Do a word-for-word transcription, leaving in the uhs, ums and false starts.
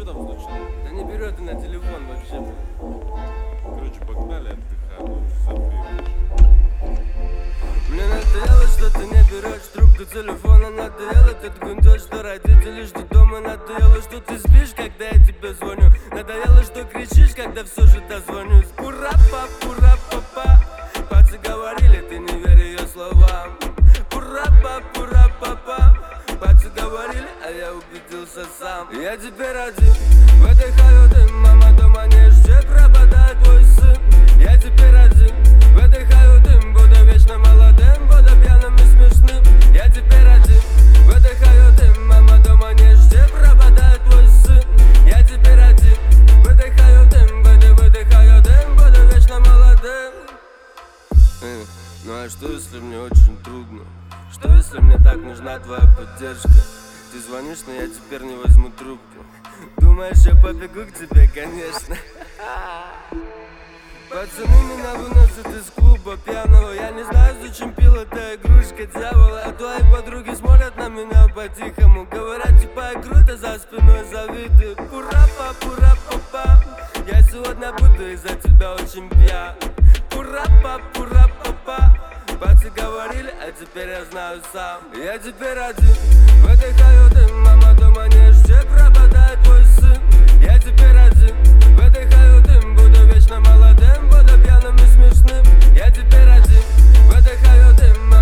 что там случилось? Да не берет и на телефон вообще. Короче, погнали отдыхать. Ну, мне надоело, что ты не берешь трубку телефона. Надоело, ты гундешь, что родители ждут дома. Надоело, что ты спишь, когда я тебе звоню. Надоело, что кричишь, когда все же дозвонюсь. Пура-па, пура-па-па. Пацы говорили, ты не верь ее словам. Пура-па, пура-па-па. Пацы говорили, а я убедился сам. Я теперь один, выдыхаю дым. Мама дома не ждет, пропадает твой сын. Я теперь один, выдыхаю дым. Буду вечно молодым, буду пьяным и смешным. Я теперь один, выдыхаю дым. Мама дома не ждет, пропадает твой сын. Я теперь один, выдыхаю дым. Буду выдыхаю дым, буду вечно молодым. э, Ну а что если мне очень трудно? Что если мне так нужна твоя поддержка? Ты звонишь, но я теперь не возьму трубку. Думаешь, я побегу к тебе, конечно. Пацаны меня выносят из клуба пьяного. Я не знаю, зачем пил эта игрушка дьявола. А твои подруги смотрят на меня по-тихому. Говорят, типа я круто, за спиной завидуют. Пура-па, пура-па-па. Я сегодня буду из-за тебя очень пьян. Пура-па, пура-па-па. Пацы говорили, а теперь я знаю сам. Я теперь один, выдыхаю дым. Мама дома не ждет, пропадает твой сын. Я теперь один, выдыхаю дым. Буду вечно молодым, буду пьяным и смешным. Я теперь один, выдыхаю дым.